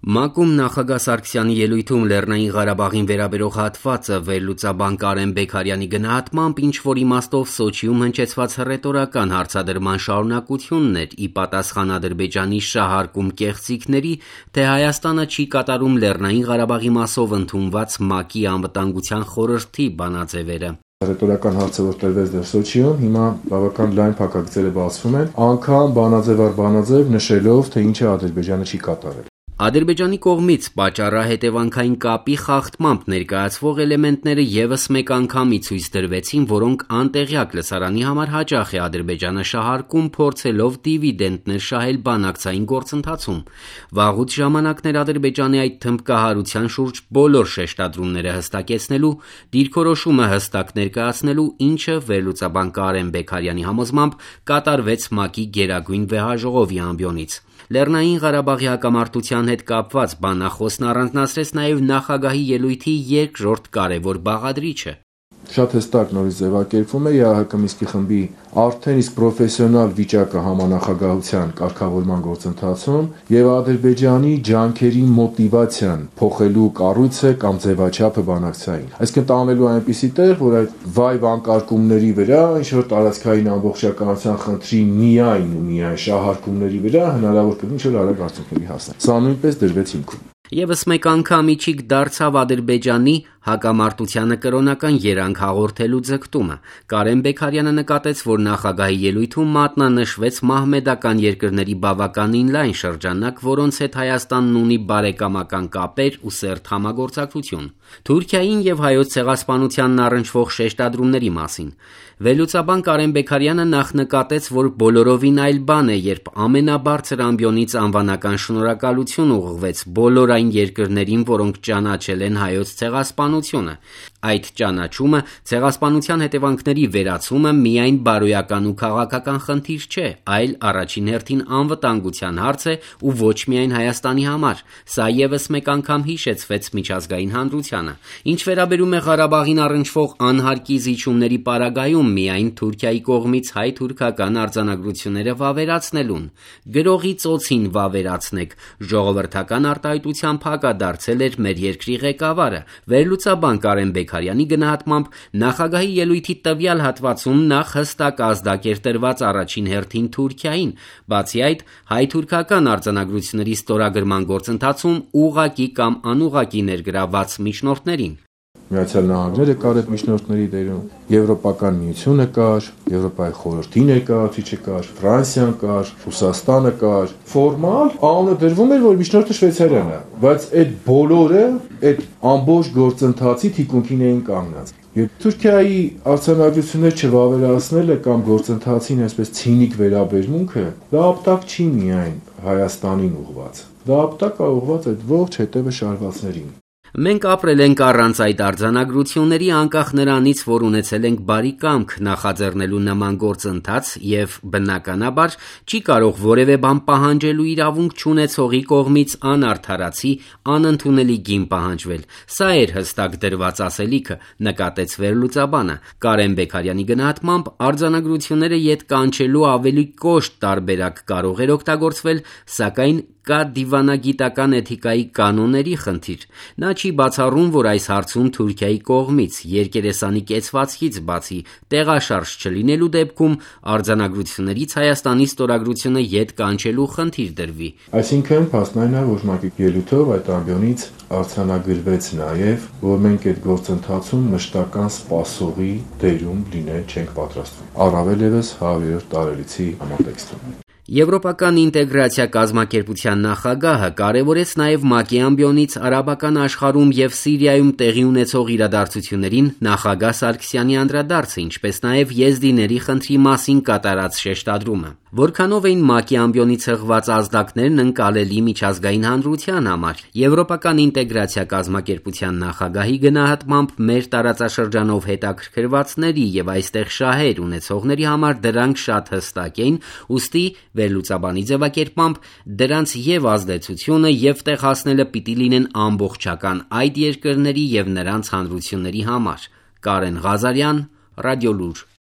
ՄԱԿ-ում նախագահ Սարգսյանի ելույթում Լեռնային Ղարաբաղին վերաբերող հատվածը վերլուծաբան Կարեն Բեգարյանի գնահատմամբ ինչ-որ իմաստով Սոչիում հնչեցված հռետորական հարցադրման շարունակությունն էր՝ ի պատասխան Ադրբեջանի շահարկում կեղծիքների, թե Հայաստանը չի կատարում Լեռնային Ղարաբաղի մասով ընդունված ՄԱԿ-ի Անվտանգության խորհրդի բանաձևերը։ Հռետորական հարցը, որ տրվեց դեռ Սոչիում, հիմա բավական լայն փակագծերը բացվում են, անգամ բանաձև առ բանաձև նշելով, թե ինչ է Ադրբեջանը չի կատարել։ Ադրբեջանի կողմից պատճառահետևանքային կապի խախտմամբ ներկայացվող էլեմենտները ևս մեկ անգամ ի ցույց դրվեցին, որոնք անտեղյակ լսարանի համար հաճախ է Ադրբեջանը շահարկում, փորձելով դիվիդենտներ շահել բանակցային գործընթացում։ Վաղուց ժամանակներ Ադրբեջանի այդ թմբկահարության շուրջ բոլոր շեշտադրումները հստակեցնելու, դիրքորոշումը հստակ ներկայացնելու, ինչը վերլուծաբան Կարեն Բեգարյանի համոզմամբ կատարվեց ՄԱԿ-ի Գերագույն վեհաժողովի ամբիոնից։ Լեռնային Ղարաբաղի հակամարտության հետ կապված բանախոսն առանձնացրեց նաև նախագահի ելույթի երկրորդ կարևոր բաղադրիչը։ Շատ հստակ նորից ձևակերպվում է ԵԱՀԿ Մինսկի խմբի արդեն իսկ պրոֆեսիոնալ վիճակը համանախագահության կարգավորման գործընթացում եւ Ադրբեջանի ջանքերի մոտիվացիան փոխելու կառույցը կամ ձևաչափը բանակցային։ Այսինքն տանելու այնպիսի տեղ, որ այդ վայ վանկարկումների վրա, ինչ որ տարածքային ամբողջականության խնդրի միայն շահարկումների վրա հնարավոր կլինի ինչ-որ արագ արդյունքների հասնել։ Սա նույնպես դրվեց հիմքում։ Եվս մեկ անգամ իջիկ դարձավ Ադրբեջանի հակամարտությանը կրոնական երանգ հաղորդելու ձգտումը։ Կարեն Բեգարյանը նկատեց, որ նախագահի ելույթում մատնանշվեց մահմեդական երկրների բավականին լայն շրջանակ, որոնց հետ Հայաստանն ունի բարեկամական կապեր ու սերտ համագործակցություն։ Թուրքիային եւ Հայոց ցեղասպանությանն առնչվող շեշտադրումների մասին վերլուծաբան Կարեն Բեգարյանը նախ նկատեց, որ բոլորովին այլ բան է, երբ ամենաբարձր ամբիոնից անվանական շնորհակալություն ուղղվեց բոլոր այն երկրներին, որոնք ճանաչել են Հայոց ցեղասպանությունը։ Այդ ճանաչումը ցեղասպանության հետևանքների վերացումը միայն բարոյական ու քաղաքական խնդիր չէ, այլ առաջին հերթին անվտանգության հարց է ու ոչ միայն Հայաստանի համար։ Սա ևս մեկ անգամ հիշեցվեց միջազգային հանրությանը։ Ինչ վերաբերում է Ղարաբաղին առնչվող անհարկի զիջումների պարագայում միայն Թուրքիայի կողմից հայ-թուրքական արձանագրությունները վավերացնելուն։ Գրողի ծոցին վավերացնեք, ժողովրդական արտահայտությամբ հակադարձել էր մեր երկրի ղեկավարը։ Վերլուծաբան Կարեն Բեգարյանի գնահատմամբ նախագահի ելույթի տվյալ հատվածում նախ հստակ ազդակ էր տրված առաջին հերթին Թուրքիային, բացի այդ հայ-թուրքական արձանագրությունների ստորագրման գործընթացում ուղղակի կամ անուղղակի ներգրավված միջնորդներին։ Միացյալ Նահանգները կար այդ միջնորդների դերում, Եվրոպական միությունը կար, Եվրոպայի խորհրդի ներկայացուցիչը կար, Ֆրանսիան կար, Ռուսաստանը կար։ Ֆորմալ անունը դրվում էր, որ միջնորդը Շվեյցարիան է, բայց այդ բոլորը այդ ամբողջ գործընթացի թիկունքին էին կանգնած։ Եվ Թուրքիայի արձանագրություններ չվավերացնելը կամ գործընթացին այսպես ցինիկ վերաբերմունքը, դա ապտակ չի միայն Հայաստանին ուղղված, դա ապտակ է ուղղված այդ ողջ հետևը շարվածներին։ Մենք ապրել ենք առանց այդ արձանագրությունների, անկախ նրանից, որ ունեցել ենք բարի կամք նախաձեռնելու նման գործընթաց եւ բնականաբար չի կարող որևէ բան պահանջելու իրավունք չունեցողի կողմից անարդարացի, անընդունելի գին պահանջվել։ Սա էր հստակ դրված ասելիքը, նկատեց վերլուծաբանը։ Կարեն Բեգարյանի գնահատմամբ արձանագրությունները ետ կանչելու ավելի կոշտ տարբերակ կարող էր օգտագործվել, սակայն կա դիվանագիտական էթիկայի կանոնների խնդիր։ Նա չի բացառում, որ այս հարցում Թուրքիայի կողմից երկերեսանի կեցվածքից բացի տեղաշարժ չլինելու դեպքում արձանագրություններից Հայաստանի ստորագրությունը ետ կանչելու խնդիր դրվի։ Այսինքն փաստն է, որ ՄԱԿ-ի ելույթով այդ ամբիոնից արձանագրվեց նաև, որ մենք այդ գործընթացում մշտական սպասողի դերում լինել չենք պատրաստվում։ Առավել ևս 100-րդ տարելիցի համատեքստում։ Եվրոպական ինտեգրացիա կազմակերպության նախագահը կարևորեց նաև ՄԱԿ-ի ամբիոնից արաբական աշխարհում եւ Սիրիայում տեղի ունեցող իրադարձություններին նախագահ Սարգսյանի անդրադարձը, ինչպես նաև եզդիների խնդրի մասին կատարած շեշտադրումը։ Որքանով էին ՄԱԿ-ի ամբիոնից հղված ազդակներն ընկալելի միջազգային հանրության համար։ Եվրոպական ինտեգրացիա կազմակերպության նախագահի գնահատմամբ մեր տարածաշրջանով հետաքրքրվածների եւ այստեղ շահեր ունեցողների համար դրանք շատ հստակ էին, ուստի վերլուծաբանի ձևակերպմամբ դրանց եւ ազդեցությունը եւ տեղ հասնելը պիտի լինեն ամբողջական այդ երկրների եւ նրանց հանրությունների համար։ Կարեն Ղազարյան, Ռադիոլուր։